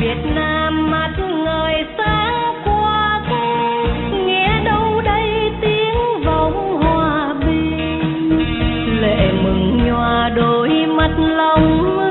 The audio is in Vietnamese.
Việt Nam mặt ngời sáng qua cung, nghe đâu đây tiếng vọng hòa bình, lệ mừng nhòa đôi mắt lòng.